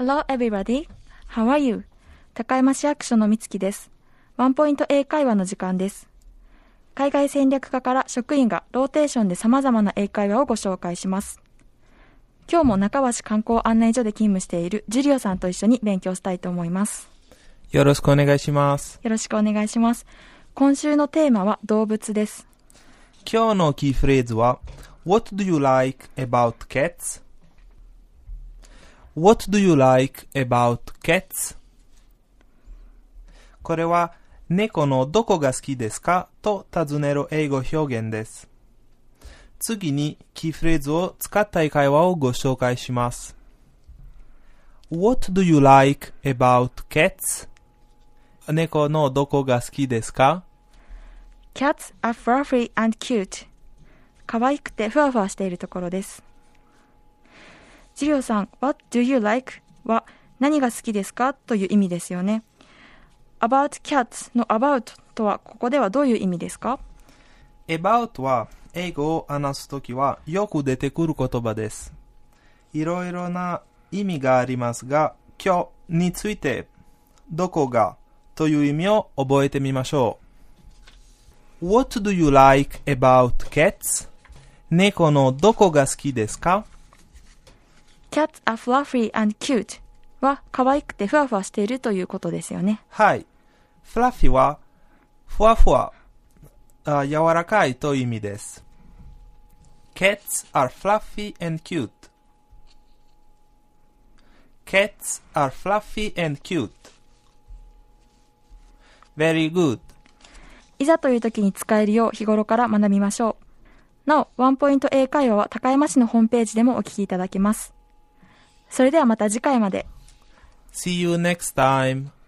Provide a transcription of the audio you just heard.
Hello everybody. How are you? 高山市役所のみつきです。ワンポイント英会話の時間です。海外戦略課から職員がローテーションで様々な英会話をご紹介します。今日も中橋観光案内所で勤務しているジュリオさんと一緒に勉強したいと思います。 よろしくお願いします。 よろしくお願いします。今週のテーマは動物です。 今日のキーフレーズは What do you like about cats? What do you like about cats? これは猫のどこが好きですかと尋ねる英語表現です。次にキーフレーズを使った会話をご紹介します。What do you like about cats? 猫のどこが好きですか？ Cats are fluffy and cute. 可愛くてふわふわしているところです。ジリオさん、What do you like? は何が好きですかという意味ですよね。About cats の about とはここではどういう意味ですか？ About は英語を話すときはよく出てくる言葉です。いろいろな意味がありますが、今日についてどこがという意味を覚えてみましょう。What do you like about cats? 猫のどこが好きですか？ Cats are fluffy and cute は可愛くてふわふわしているということですよね。 はい。fluffy はふわふわ、柔らかいという意味です。Cats are fluffy and cute. Cats are fluffy and cute. Very good. いざという時に使えるよう日頃から学びましょう。なお、ワンポイント英会話は高山市のホームページでもお聞きいただけます。それではまた次回まで。 See you next time.